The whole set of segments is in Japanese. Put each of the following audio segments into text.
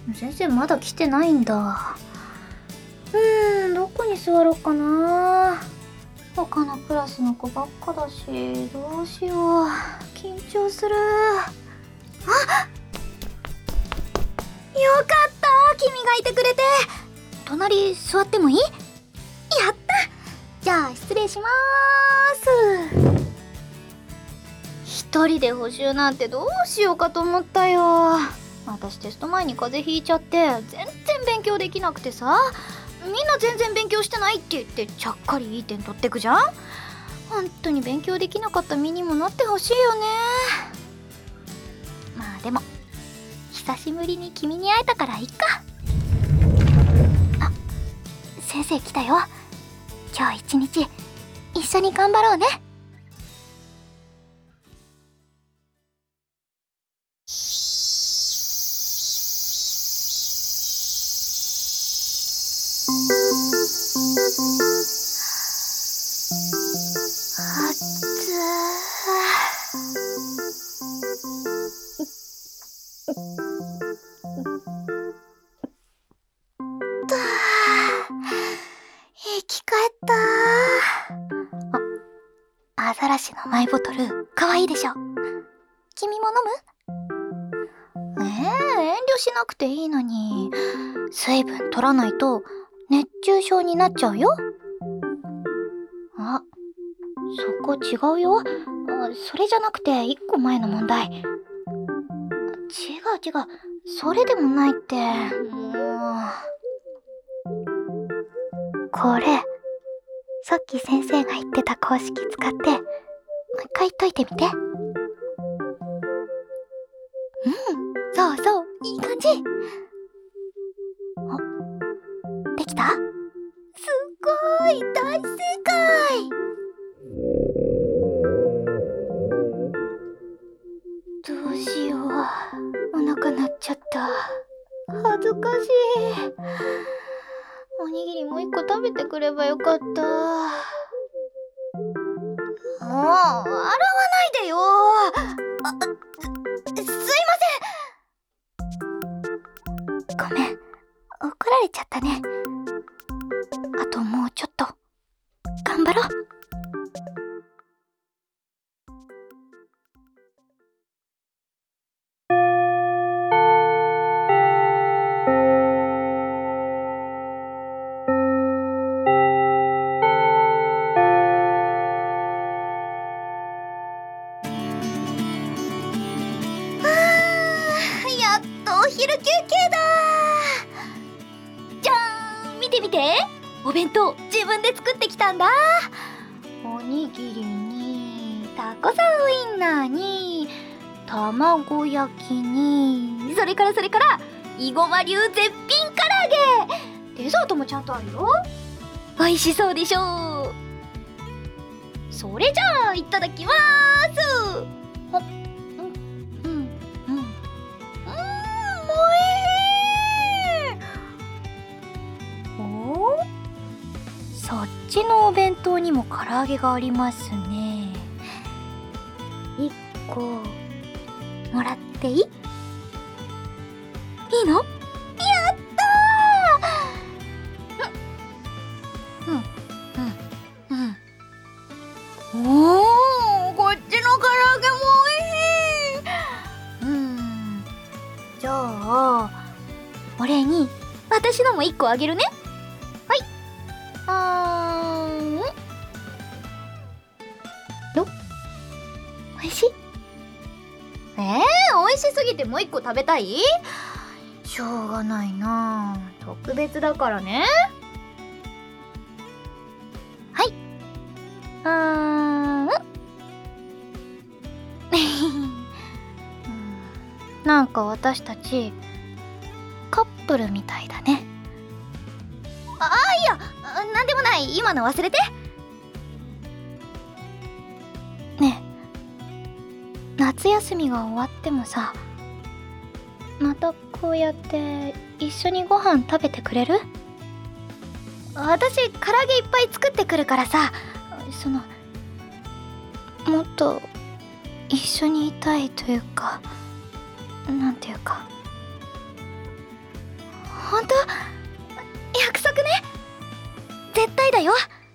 先生まだ来てないんだ。どこに座ろうかな。他のクラスの子ばっかだし、どうしよう。緊張する。あ、よかった、君がいてくれて。隣座ってもいい？やった。じゃあ失礼しまーす。一人で補習なんてどうしようかと思ったよ。私テスト前に風邪ひいちゃって全然勉強できなくてさ、みんな全然勉強してないって言ってちゃっかりいい点取ってくじゃん。本当に勉強できなかった身にもなってほしいよね。まあでも久しぶりに君に会えたからいっか。あ、先生来たよ。今日一日一緒に頑張ろうね。生き返った。アザラシのマイボトルかわいいでしょ。君も飲む？遠慮しなくていいのに。水分取らないと熱中症になっちゃうよ。あ、そこ違うよ。それじゃなくて一個前の問題。違う、それでもないって。もうこれさっき先生が言ってた公式使ってもう一回解いてみて。そうそう、いい感じ。できた？すごい、大正解。どうしよう、お腹鳴っちゃった。恥ずかしい。おにぎりもう一個食べてくればよかった。もう洗わないでよ。すいません。ごめん、怒られちゃったね。あともうちょっと頑張ろう。やっとお昼休憩だ。じゃーん、見て見て、お弁当自分で作ってきたんだ。おにぎりにタコさんウインナーに卵焼きに、それからいごま流絶品唐揚げ、デザートもちゃんとあるよ。美味しそうでしょ。それじゃあいただきまーす。そっちのお弁当にも唐揚げがありますね。1個もらっていい？いいの？やったー。おー、こっちの唐揚げも美味しい。じゃあお礼に私のも1個あげるね。美味しい？美味しすぎてもう一個食べたい？しょうがないな、特別だからね。はい。なんか私たちカップルみたいだね。いや、なんでもない。今の忘れて。ねえ、夏休みが終わってもさ、またこうやって一緒にご飯食べてくれる？私唐揚げいっぱい作ってくるからさ、もっと一緒にいたいというか、なんていうか。 ほんと？約束ね。絶対だよ。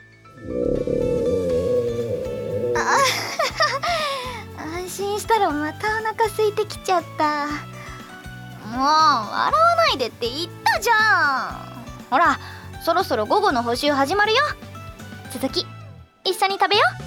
安心したらまたお腹空いてきちゃった。もう笑わないでって言ったじゃん。ほら、そろそろ午後の補習始まるよ。続き一緒に食べよう。